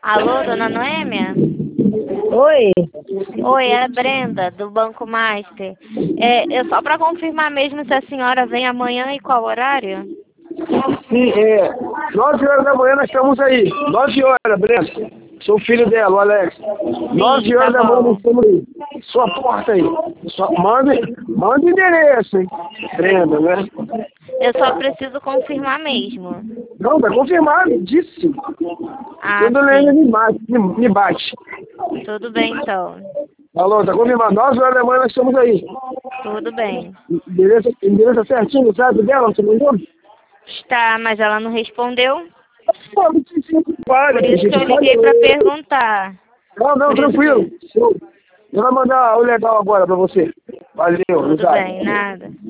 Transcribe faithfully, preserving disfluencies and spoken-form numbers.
Alô, dona Noêmia? Oi. Oi, é a Brenda, do Banco Master. É, é só para confirmar mesmo se a senhora vem amanhã e qual horário? Sim, é. Nove horas da manhã nós estamos aí. Nove horas, Brenda. Sou o filho dela, o Alex. Sim, Nove tá horas da manhã nós bom. estamos aí. Sua porta aí. Só, manda, manda endereço, hein? Brenda, né? Eu só preciso confirmar mesmo. Não, tá confirmado, disse. Ah, Quando ele sim. me bate, me, me bate. Tudo bem, então. Alô, tá confirmado. Nove horas da manhã nós estamos aí. Tudo bem. Endereço, endereço certinho, sabe dela, você mandou? Está, mas ela não respondeu? Pô, não se preocupe, Por isso que gente. eu liguei para perguntar. Não, não, Por isso tranquilo. que... Show. Eu vou mandar o legal agora pra você. Valeu, Tudo amizade. bem, nada.